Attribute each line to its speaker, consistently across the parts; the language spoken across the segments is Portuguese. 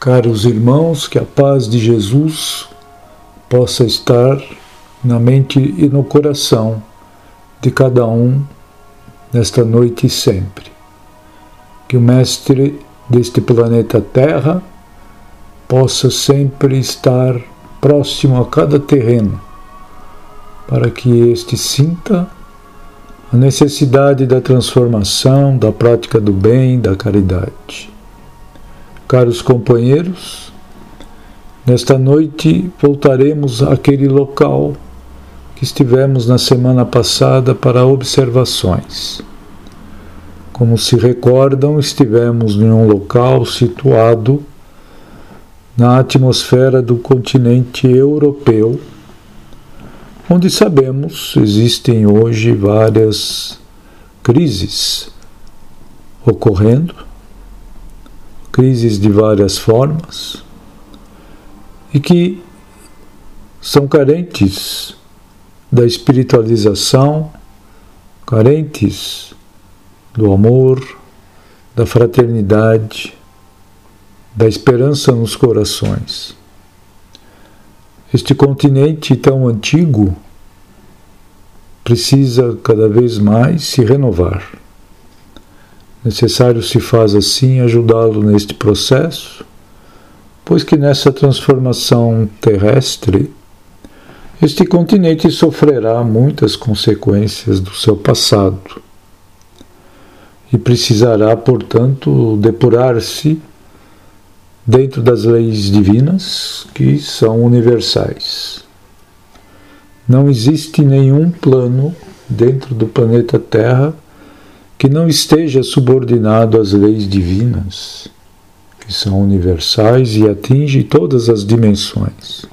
Speaker 1: Caros irmãos, que a paz de Jesus possa estar na mente e no coração de cada um nesta noite e sempre. Que o Mestre deste planeta Terra possa sempre estar próximo a cada terreno, para que este sinta a necessidade da transformação, da prática do bem, da caridade. Caros companheiros, nesta noite voltaremos àquele local que estivemos na semana passada para observações. Como se recordam, estivemos em um local situado na atmosfera do continente europeu, onde sabemos existem hoje várias crises ocorrendo, crises de várias formas, e que são carentes da espiritualização, carentes do amor, da fraternidade, da esperança nos corações. Este continente tão antigo precisa cada vez mais se renovar. Necessário se faz assim ajudá-lo neste processo, pois que nessa transformação terrestre, este continente sofrerá muitas consequências do seu passado e precisará, portanto, depurar-se dentro das leis divinas que são universais. Não existe nenhum plano dentro do planeta Terra que não esteja subordinado às leis divinas, que são universais e atingem todas as dimensões.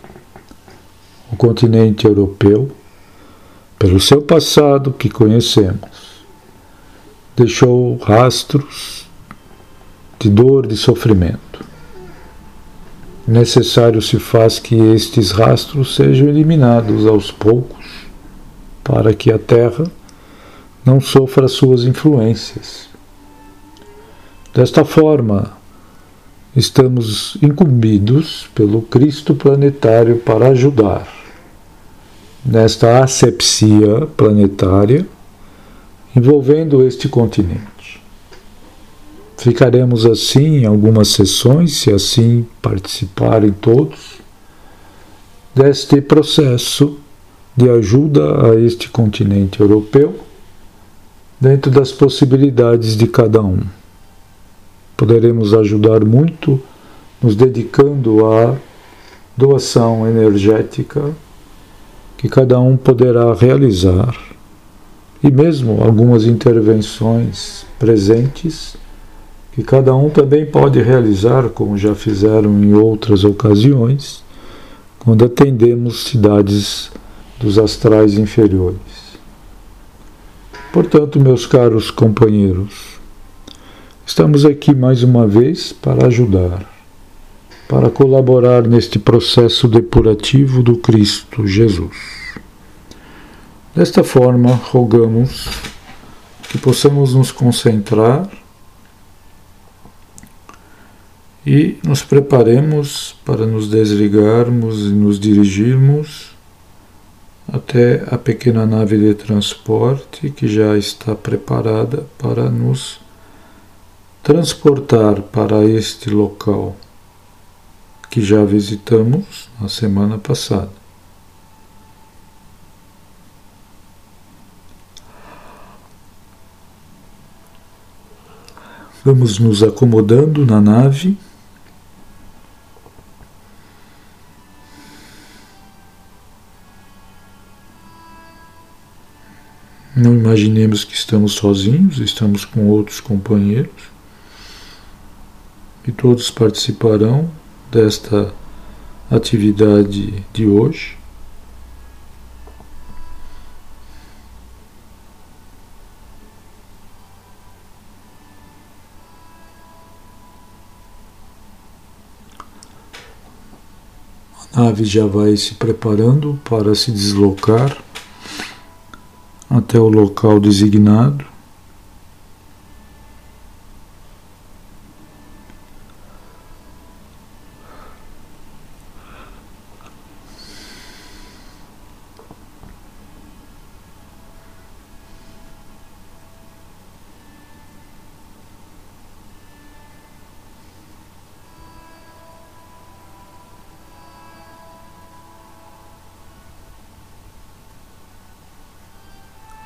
Speaker 1: O continente europeu, pelo seu passado que conhecemos, deixou rastros de dor, de sofrimento. Necessário se faz que estes rastros sejam eliminados aos poucos, para que a Terra não sofra suas influências. Desta forma, estamos incumbidos pelo Cristo planetário para ajudar nesta asepsia planetária envolvendo este continente. Ficaremos assim em algumas sessões, se assim participarem todos, deste processo de ajuda a este continente europeu, dentro das possibilidades de cada um. Poderemos ajudar muito nos dedicando à doação energética que cada um poderá realizar, e mesmo algumas intervenções presentes que cada um também pode realizar, como já fizeram em outras ocasiões, quando atendemos cidades dos astrais inferiores. Portanto, meus caros companheiros, estamos aqui mais uma vez para ajudar, para colaborar neste processo depurativo do Cristo Jesus. Desta forma, rogamos que possamos nos concentrar e nos preparemos para nos desligarmos e nos dirigirmos até a pequena nave de transporte que já está preparada para nos transportar para este local que já visitamos na semana passada. Vamos nos acomodando na nave. Não imaginemos que estamos sozinhos, estamos com outros companheiros e todos participarão desta atividade de hoje. A nave já vai se preparando para se deslocar até o local designado.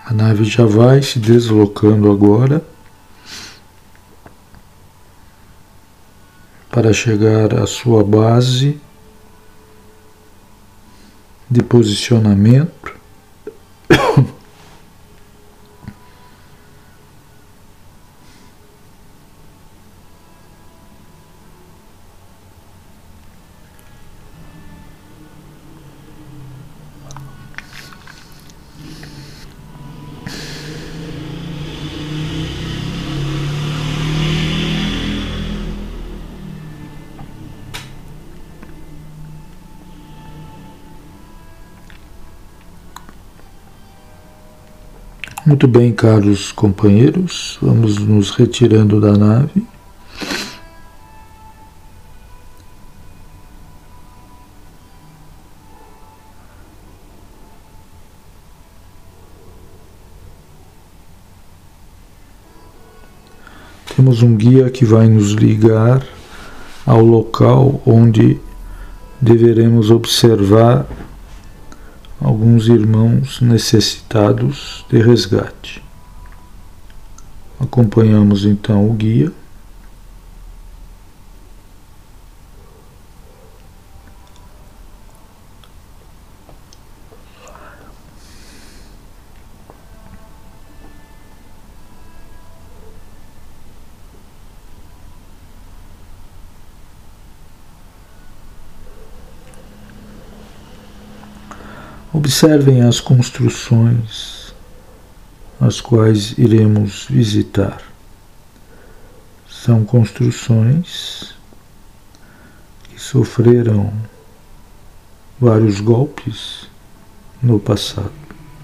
Speaker 1: A nave já vai se deslocando agora para chegar à sua base de posicionamento. Muito bem, caros companheiros, vamos nos retirando da nave. Temos um guia que vai nos ligar ao local onde deveremos observar alguns irmãos necessitados de resgate. Acompanhamos então o guia. Observem as construções as quais iremos visitar. São construções que sofreram vários golpes no passado.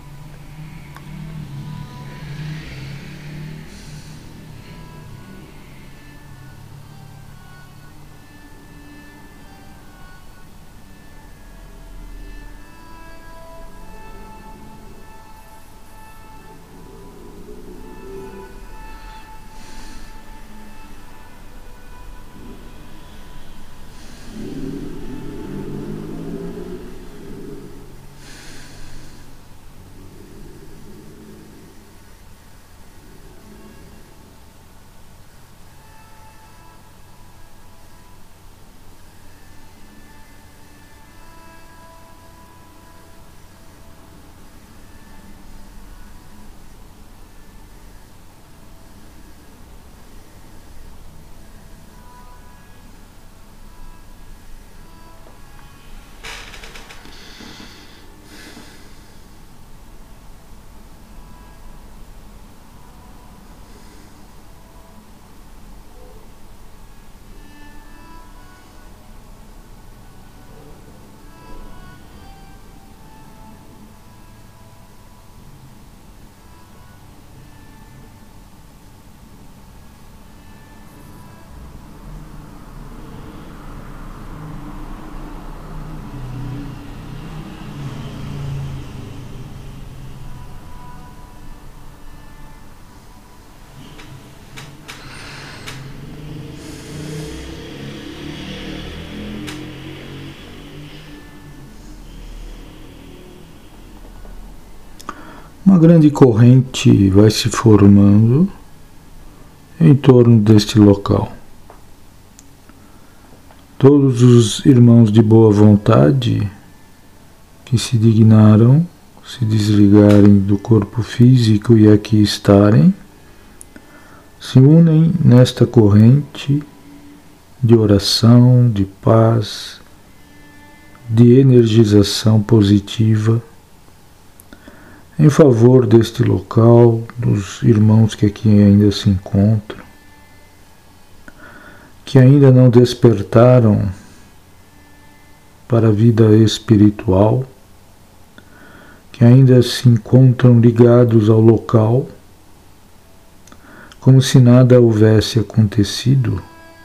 Speaker 1: Uma grande corrente vai se formando em torno deste local. Todos os irmãos de boa vontade que se dignaram se desligarem do corpo físico e aqui estarem, se unem nesta corrente de oração, de paz, de energização positiva em favor deste local, dos irmãos que aqui ainda se encontram, que ainda não despertaram para a vida espiritual, que ainda se encontram ligados ao local, como se nada houvesse acontecido,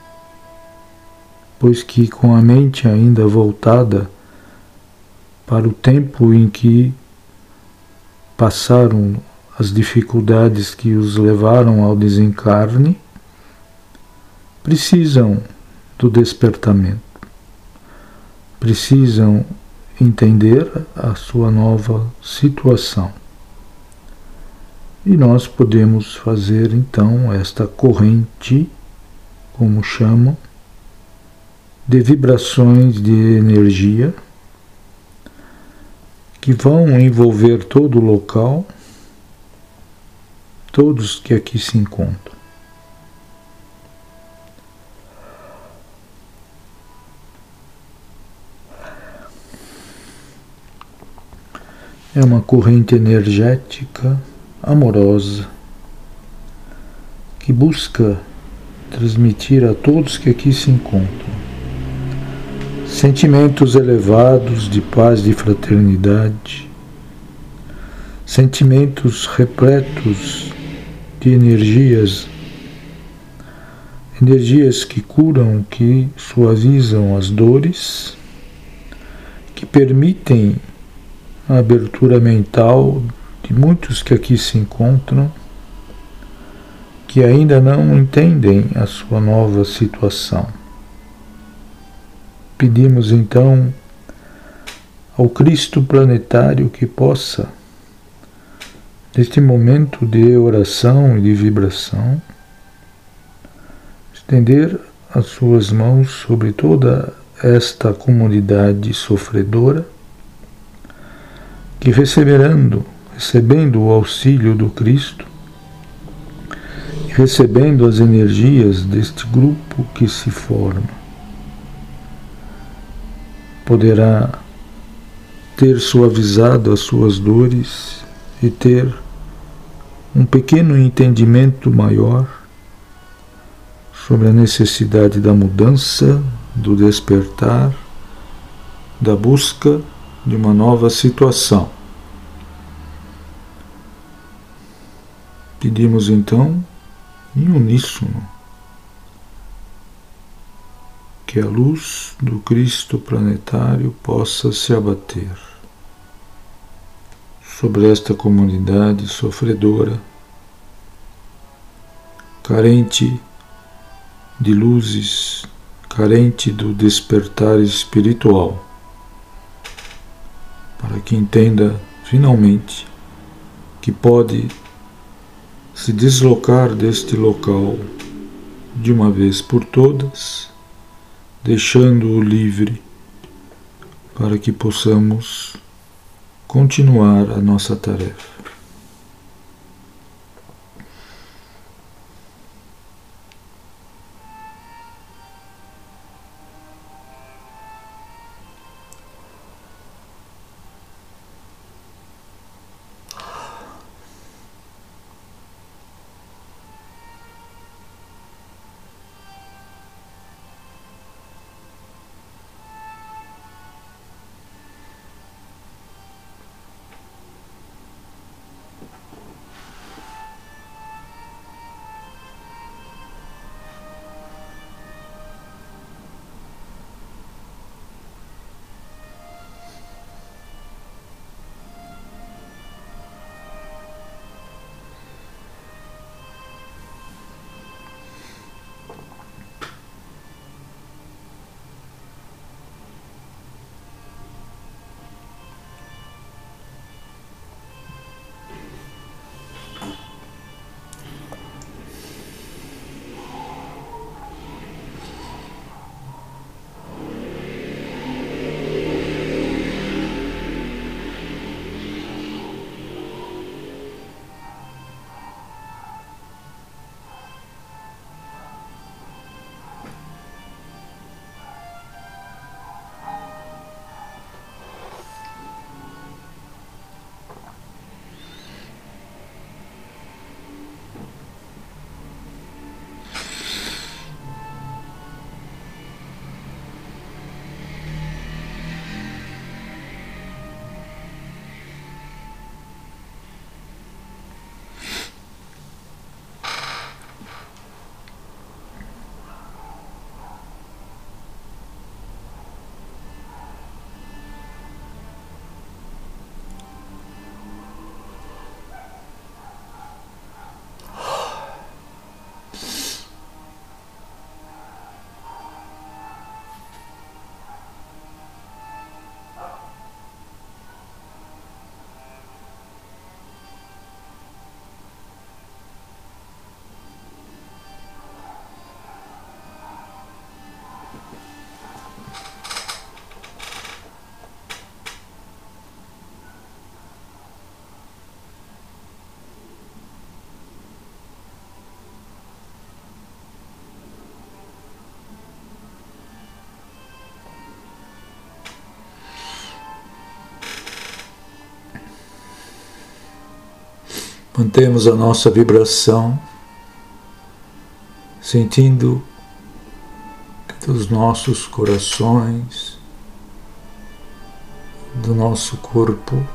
Speaker 1: pois que com a mente ainda voltada para o tempo em que passaram as dificuldades que os levaram ao desencarne, precisam do despertamento, precisam entender a sua nova situação E nós podemos fazer então esta corrente, como chamam, de vibrações de energia que vão envolver todo o local, todos que aqui se encontram. É uma corrente energética, amorosa, que busca transmitir a todos que aqui se encontram sentimentos elevados de paz e de fraternidade, sentimentos repletos de energias que curam, que suavizam as dores, que permitem a abertura mental de muitos que aqui se encontram, que ainda não entendem a sua nova situação. Pedimos então ao Cristo planetário que possa, neste momento de oração e de vibração, estender as suas mãos sobre toda esta comunidade sofredora, que recebendo o auxílio do Cristo, recebendo as energias deste grupo que se forma, poderá ter suavizado as suas dores e ter um pequeno entendimento maior sobre a necessidade da mudança, do despertar, da busca de uma nova situação. Pedimos então, em uníssono, que a luz do Cristo planetário possa se abater sobre esta comunidade sofredora, carente de luzes, carente do despertar espiritual, para que entenda finalmente que pode se deslocar deste local de uma vez por todas, deixando-o livre para que possamos continuar a nossa tarefa. Mantemos a nossa vibração, sentindo que dos nossos corações, do nosso corpo,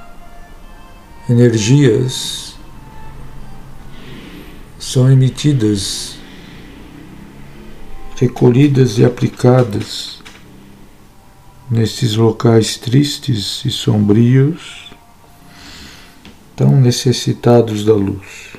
Speaker 1: energias são emitidas, recolhidas e aplicadas nestes locais tristes e sombrios, tão necessitados da luz.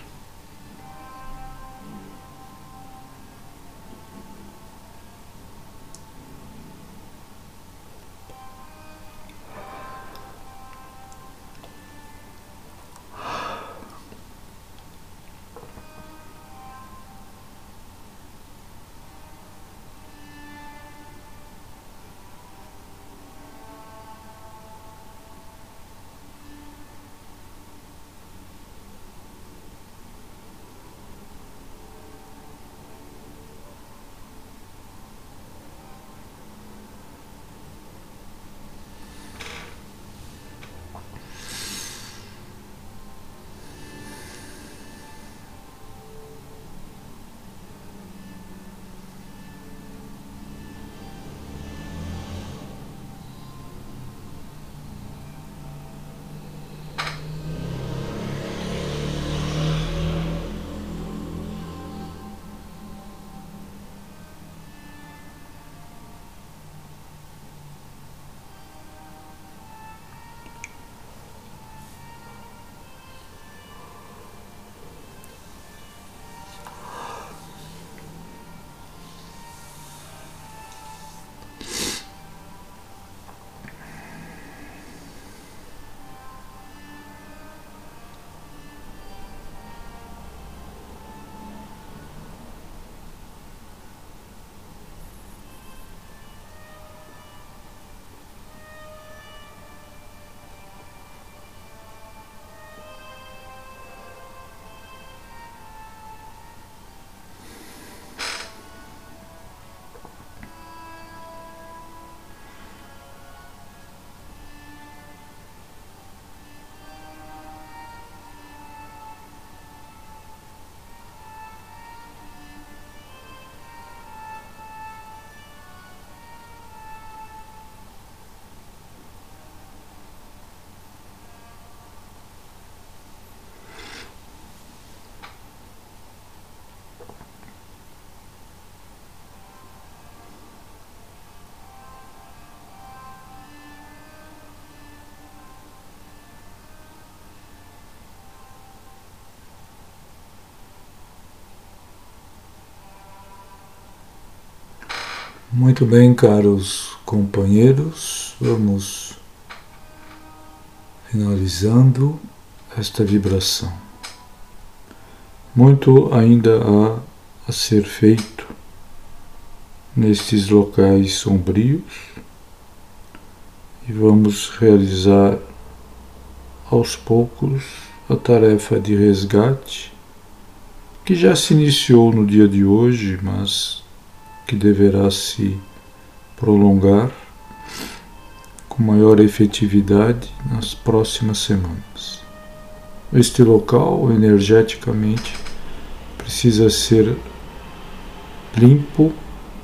Speaker 1: Muito bem, caros companheiros, vamos finalizando esta vibração. Muito ainda há a ser feito nestes locais sombrios e vamos realizar aos poucos a tarefa de resgate que já se iniciou no dia de hoje, mas que deverá se prolongar com maior efetividade nas próximas semanas. Este local, energeticamente, precisa ser limpo,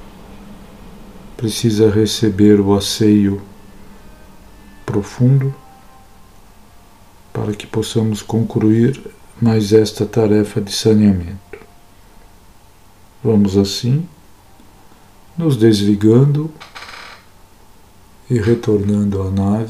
Speaker 1: precisa receber o asseio profundo para que possamos concluir mais esta tarefa de saneamento. Vamos assim nos desligando e retornando à nave.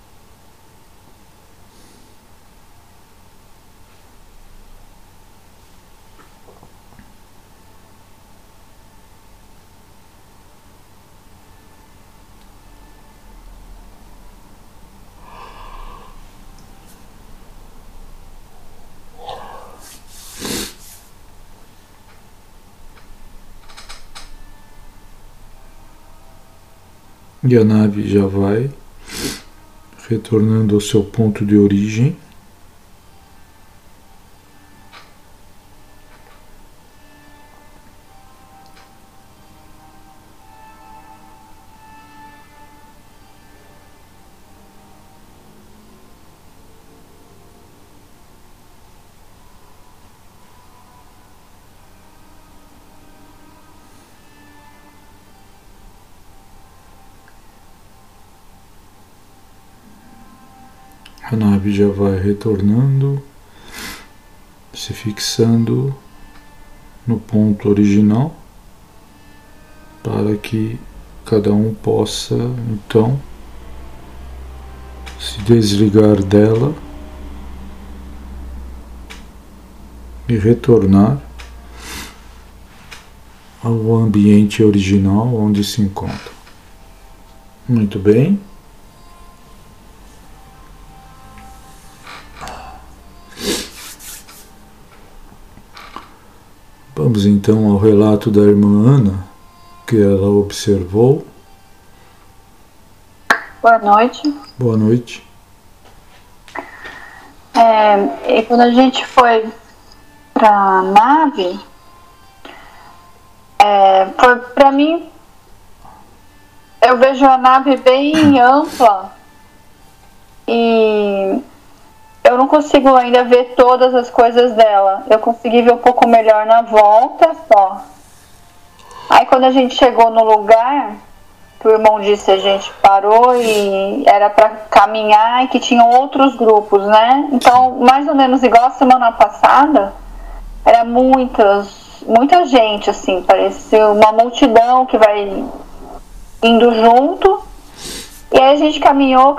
Speaker 1: E a nave já vai retornando ao seu ponto de origem. A nave já vai retornando, se fixando no ponto original, para que cada um possa, então, se desligar dela e retornar ao ambiente original onde se encontra. Muito bem. Vamos então ao relato da irmã Ana, que ela observou.
Speaker 2: Boa noite.
Speaker 1: Boa noite.
Speaker 2: E quando a gente foi para a nave, foi para mim, eu vejo a nave bem ampla e eu não consigo ainda ver todas as coisas dela. Eu consegui ver um pouco melhor na volta só. Aí quando a gente chegou no lugar, que o irmão disse, a gente parou e era para caminhar e que tinham outros grupos, né? Então, mais ou menos igual a semana passada, era muita gente, assim, parecia uma multidão que vai indo junto. E aí a gente caminhou,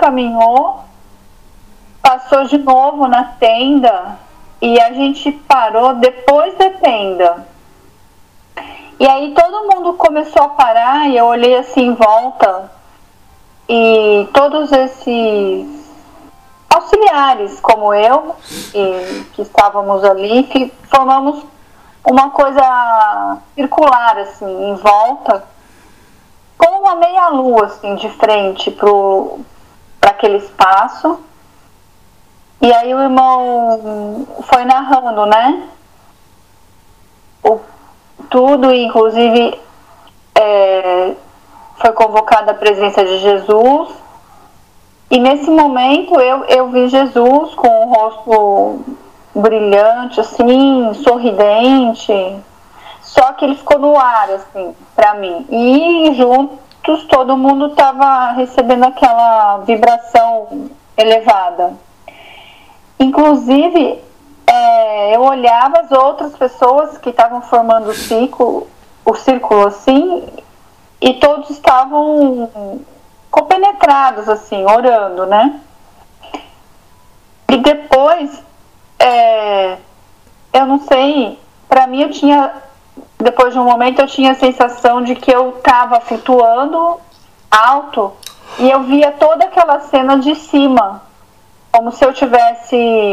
Speaker 2: passou de novo na tenda e a gente parou depois da tenda. E aí todo mundo começou a parar e eu olhei assim em volta e todos esses auxiliares como eu, que estávamos ali, que formamos uma coisa circular assim em volta, como uma meia-lua assim de frente para aquele espaço. E aí o irmão foi narrando, né? Tudo, inclusive foi convocada a presença de Jesus. E nesse momento eu vi Jesus com o rosto brilhante, assim, sorridente. Só que ele ficou no ar, assim, para mim. E juntos todo mundo estava recebendo aquela vibração elevada. Inclusive, eu olhava as outras pessoas que estavam formando o círculo assim, e todos estavam compenetrados, assim, orando, né? E depois, eu não sei, para mim depois de um momento eu tinha a sensação de que eu estava flutuando alto e eu via toda aquela cena de cima, como se eu tivesse,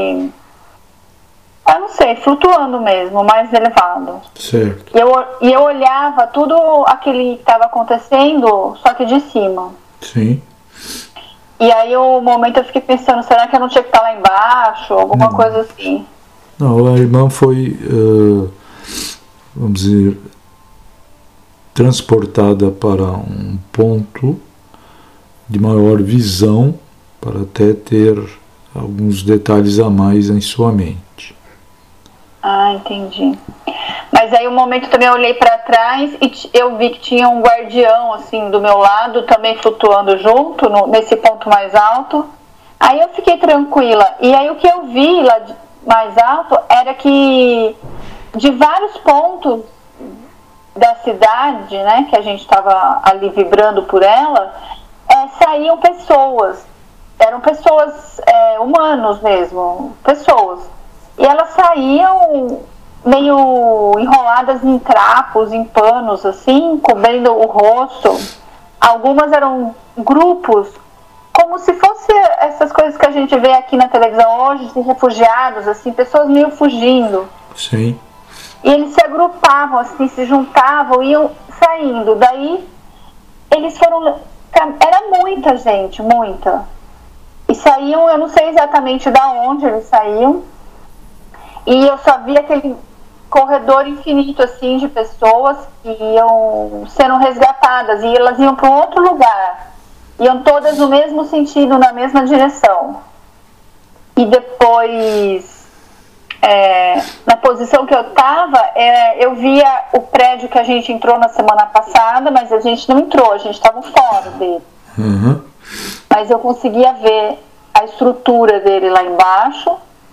Speaker 2: eu não sei, flutuando mesmo, mais elevado.
Speaker 1: Certo.
Speaker 2: E eu olhava tudo aquele que estava acontecendo, só que de cima.
Speaker 1: Sim.
Speaker 2: E aí o momento eu fiquei pensando, será que eu não tinha que estar lá embaixo? Alguma coisa assim.
Speaker 1: Não, a irmã foi, vamos dizer, transportada para um ponto de maior visão, para até ter alguns detalhes a mais em sua mente.
Speaker 2: Ah, entendi. Mas aí um momento também eu olhei para trás e eu vi que tinha um guardião assim do meu lado, também flutuando junto, nesse ponto mais alto. Aí eu fiquei tranquila. E aí o que eu vi lá mais alto era que de vários pontos da cidade, né, que a gente estava ali vibrando por ela, saíam pessoas. Eram pessoas, humanos mesmo, pessoas. E elas saíam meio enroladas em trapos, em panos, assim, cobrindo o rosto. Algumas eram grupos, como se fosse essas coisas que a gente vê aqui na televisão hoje, de refugiados, assim, pessoas meio fugindo.
Speaker 1: Sim.
Speaker 2: E eles se agrupavam, assim, se juntavam, iam saindo. Daí, eles foram... Era muita gente, muita. E saíam, eu não sei exatamente de onde eles saíam. E eu só vi aquele corredor infinito, assim, de pessoas que iam sendo resgatadas. E elas iam para um outro lugar. Iam todas no mesmo sentido, na mesma direção. E depois... na posição que eu estava, eu via o prédio que a gente entrou na semana passada, mas a gente não entrou, a gente estava fora dele.
Speaker 1: Uhum.
Speaker 2: Mas eu conseguia ver a estrutura dele lá embaixo.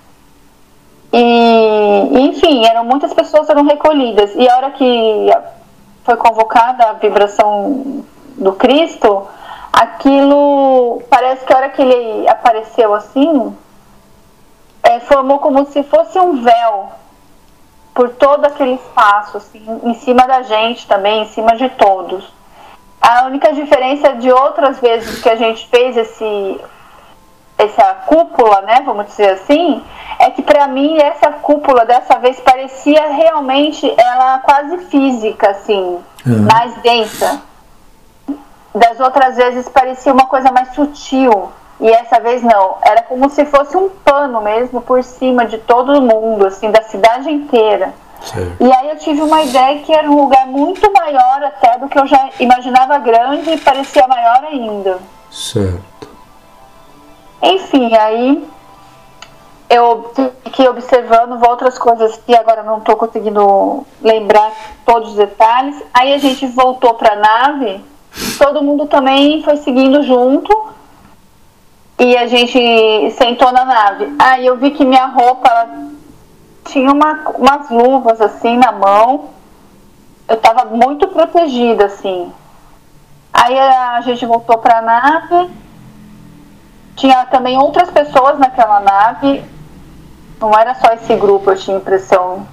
Speaker 2: E enfim, muitas pessoas eram recolhidas. E a hora que foi convocada a vibração do Cristo, aquilo, parece que a hora que ele apareceu assim, formou como se fosse um véu por todo aquele espaço, assim, em cima da gente também, em cima de todos. A única diferença de outras vezes que a gente fez essa cúpula, né, vamos dizer assim, é que para mim essa cúpula dessa vez parecia realmente ela quase física, assim, mais densa. Das outras vezes parecia uma coisa mais sutil, e essa vez não, era como se fosse um pano mesmo por cima de todo mundo, assim, da cidade inteira.
Speaker 1: Certo.
Speaker 2: E aí eu tive uma ideia que era um lugar muito maior até do que eu já imaginava grande, e parecia maior ainda.
Speaker 1: Certo.
Speaker 2: Enfim, aí eu fiquei observando outras coisas que agora não estou conseguindo lembrar todos os detalhes. Aí a gente voltou para a nave, todo mundo também foi seguindo junto, e a gente sentou na nave. Aí eu vi que minha roupa tinha umas luvas assim na mão, eu estava muito protegida assim. Aí a gente voltou para a nave, tinha também outras pessoas naquela nave, não era só esse grupo, eu tinha impressão.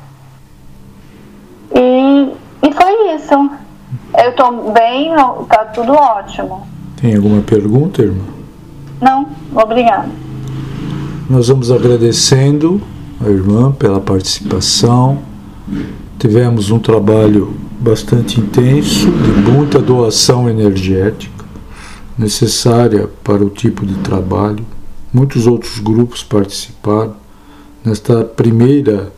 Speaker 2: E foi isso. Eu tô bem, tá tudo ótimo.
Speaker 1: Tem alguma pergunta, irmã?
Speaker 2: Não, obrigada.
Speaker 1: Nós vamos agradecendo a irmã pela participação. Tivemos um trabalho bastante intenso, de muita doação energética, necessária para o tipo de trabalho. Muitos outros grupos participaram nesta primeira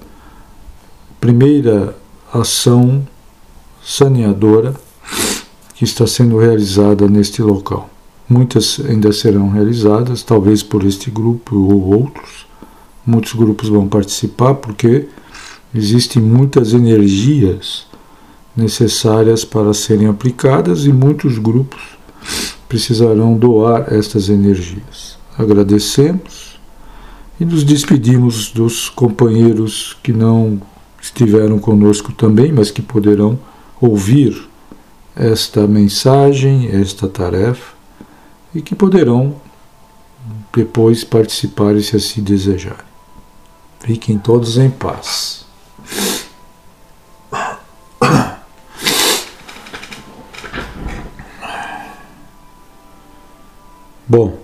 Speaker 1: ação saneadora que está sendo realizada neste local. Muitas ainda serão realizadas, talvez por este grupo ou outros. Muitos grupos vão participar porque existem muitas energias necessárias para serem aplicadas e muitos grupos precisarão doar estas energias. Agradecemos e nos despedimos dos companheiros que não estiveram conosco também, mas que poderão ouvir esta mensagem, esta tarefa, e que poderão depois participar se assim desejarem. Fiquem todos em paz. Bom,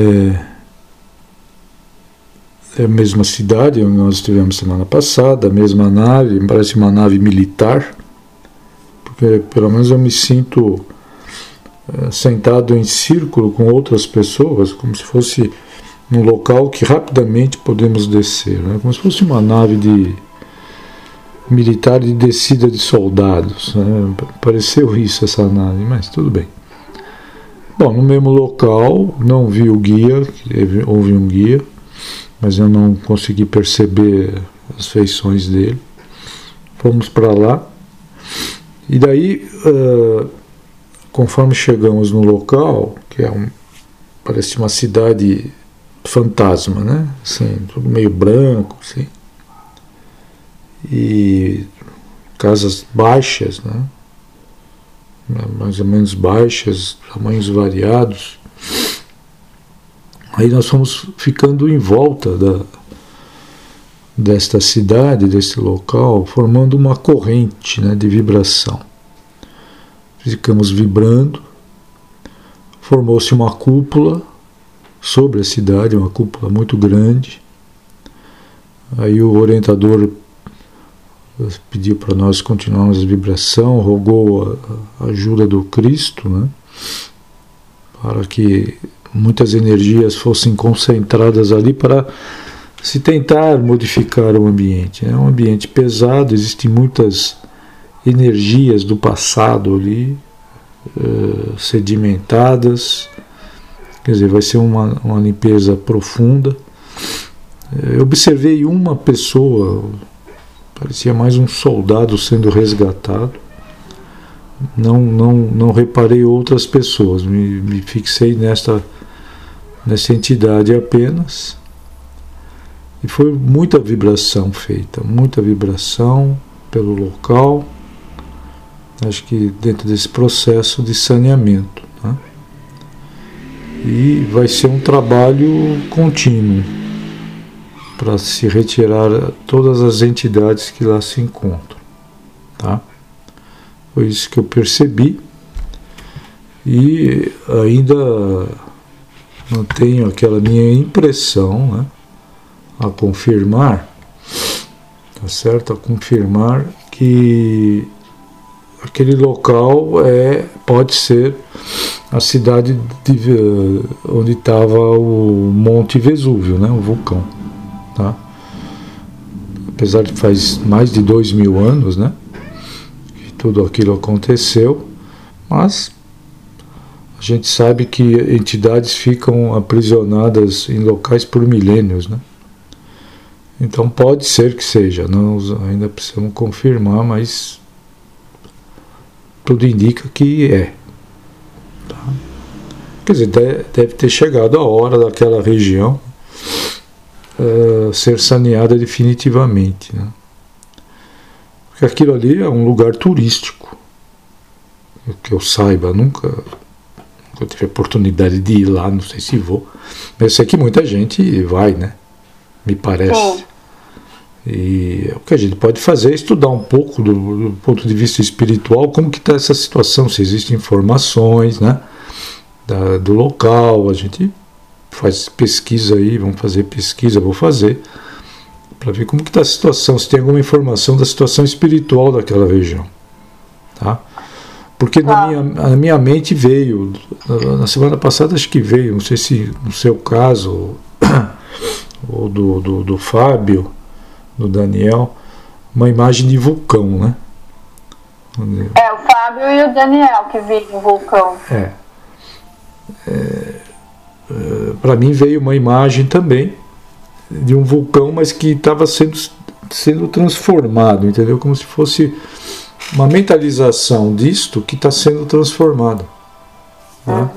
Speaker 1: é a mesma cidade onde nós estivemos semana passada, a mesma nave, parece uma nave militar, porque pelo menos eu me sinto sentado em círculo com outras pessoas, como se fosse um local que rapidamente podemos descer, né? Como se fosse uma nave militar de descida de soldados, né? Pareceu isso essa nave, mas tudo bem. Bom, no mesmo local, não vi o guia, houve um guia, mas eu não consegui perceber as feições dele. Fomos para lá, e daí, conforme chegamos no local, que parece uma cidade fantasma, né? Assim, tudo meio branco, assim, e casas baixas, né? Mais ou menos baixas, tamanhos variados. Aí nós fomos ficando em volta desta cidade, desse local, formando uma corrente, né, de vibração. Ficamos vibrando, formou-se uma cúpula sobre a cidade, uma cúpula muito grande. Aí o orientador pediu para nós continuarmos a vibração, rogou a ajuda do Cristo, né, para que muitas energias fossem concentradas ali para se tentar modificar o ambiente. É um ambiente pesado, existem muitas energias do passado ali, sedimentadas, quer dizer, vai ser uma limpeza profunda. Eu observei uma pessoa, parecia mais um soldado sendo resgatado. Não reparei outras pessoas, me fixei nessa entidade apenas. E foi muita vibração feita, muita vibração pelo local, acho que dentro desse processo de saneamento, né? E vai ser um trabalho contínuo para se retirar todas as entidades que lá se encontram, tá? Foi isso que eu percebi e ainda mantenho aquela minha impressão, né, a confirmar, tá certo? A confirmar que aquele local pode ser a cidade onde estava o Monte Vesúvio, né, o vulcão, tá? Apesar de faz mais de 2000 anos, né, que tudo aquilo aconteceu, mas a gente sabe que entidades ficam aprisionadas em locais por milênios, né? Então pode ser que seja, nós ainda precisamos confirmar, mas tudo indica que é. Tá? Quer dizer, deve ter chegado a hora daquela região ser saneada definitivamente, né? Porque aquilo ali é um lugar turístico, que eu saiba, nunca tive a oportunidade de ir lá, não sei se vou, mas eu sei que muita gente vai, né? Me parece. E o que a gente pode fazer é estudar um pouco do ponto de vista espiritual como que está essa situação, se existem informações, né, do local. A gente faz pesquisa aí, vamos fazer pesquisa, vou fazer, para ver como que está a situação, se tem alguma informação da situação espiritual daquela região, tá? Porque na minha mente veio, na semana passada acho que veio, não sei se no seu caso, ou do Fábio, do Daniel, uma imagem de vulcão, né?
Speaker 2: O Fábio e o Daniel que viram o vulcão.
Speaker 1: Para mim veio uma imagem também de um vulcão, mas que estava sendo transformado, entendeu? Como se fosse uma mentalização disto que está sendo transformado, né?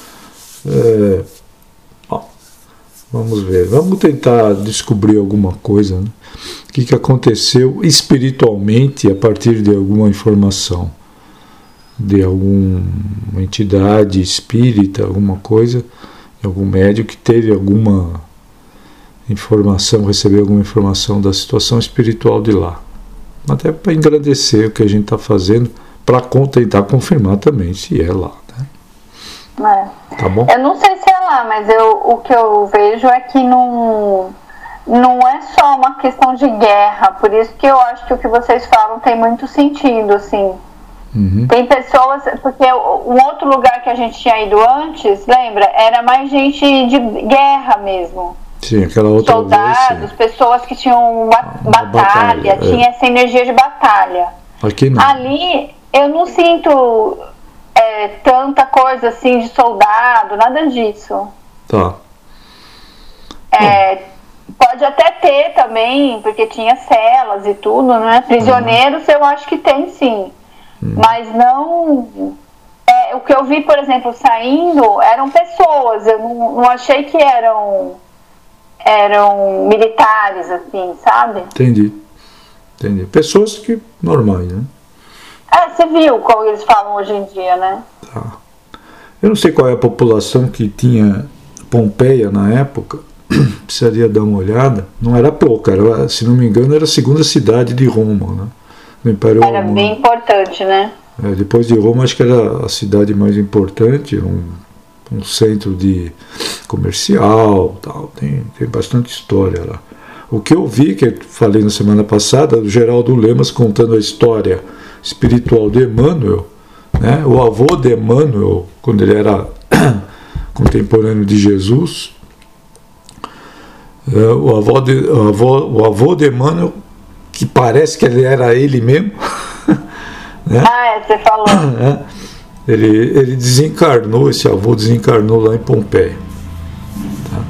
Speaker 1: Vamos ver, vamos tentar descobrir alguma coisa, né? O que aconteceu espiritualmente a partir de alguma informação, de alguma entidade espírita, alguma coisa, algum médium que teve alguma informação, recebeu alguma informação da situação espiritual de lá. Até para engrandecer o que a gente está fazendo, para tentar confirmar também se é lá, né? Tá bom?
Speaker 2: Eu não sei se é lá, mas o que eu vejo é que não é só uma questão de guerra, por isso que eu acho que o que vocês falam tem muito sentido, assim.
Speaker 1: Uhum.
Speaker 2: Tem pessoas, porque um outro lugar que a gente tinha ido antes, lembra? Era mais gente de guerra mesmo.
Speaker 1: Sim, aquela outra
Speaker 2: soldados,
Speaker 1: vez, sim.
Speaker 2: Pessoas que tinham batalha, tinha essa energia de batalha.
Speaker 1: Aqui não.
Speaker 2: Ali eu não sinto tanta coisa assim de soldado, nada disso.
Speaker 1: Tá.
Speaker 2: Pode até ter também, porque tinha celas e tudo, né? Prisioneiros eu acho que tem sim. Mas não... o que eu vi, por exemplo, saindo, eram pessoas. Eu não achei que eram militares, assim, sabe?
Speaker 1: Entendi. Pessoas que normais, né?
Speaker 2: Você viu como eles falam hoje em dia, né?
Speaker 1: Tá. Eu não sei qual é a população que tinha Pompeia na época, precisaria dar uma olhada. Não era pouca, se não me engano, era a segunda cidade de Roma, né? No Império Romano.
Speaker 2: Era bem importante, né?
Speaker 1: Depois de Roma, acho que era a cidade mais importante, um centro comercial, tal. Tem bastante história lá. O que eu vi, que eu falei na semana passada, o Geraldo Lemas contando a história espiritual de Emmanuel, né? O avô de Emmanuel, quando ele era contemporâneo de Jesus, o avô de Emmanuel, que parece que ele era ele mesmo, né?
Speaker 2: Você falou.
Speaker 1: Ele desencarnou, esse avô desencarnou lá em Pompeia, tá?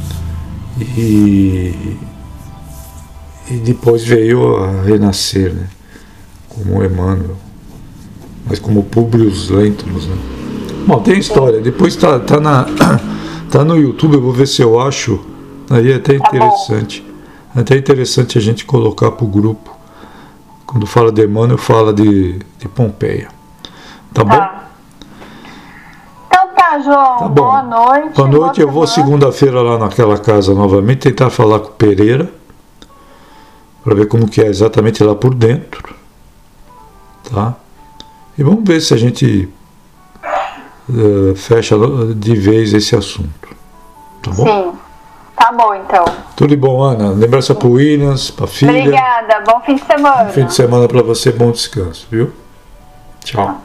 Speaker 1: E depois veio a renascer, né? Como Emmanuel, mas como Publius Lentulus, né? Bom, tem história, depois tá Tá no YouTube, eu vou ver se eu acho. Aí é até interessante. É até interessante a gente colocar pro grupo. Quando fala de Emmanuel, fala de Pompeia. Tá bom?
Speaker 2: Então tá, João.
Speaker 1: Tá bom.
Speaker 2: Boa noite.
Speaker 1: Boa noite. Eu vou segunda-feira lá naquela casa novamente, tentar falar com o Pereira, para ver como que é exatamente lá por dentro. Tá? E vamos ver se a gente fecha de vez esse assunto. Tá bom?
Speaker 2: Sim. Tá bom, então.
Speaker 1: Tudo de bom, Ana. Lembrança pro Williams, pra filha.
Speaker 2: Obrigada. Bom fim de semana.
Speaker 1: Bom fim de semana para você. Bom descanso, viu? Tchau.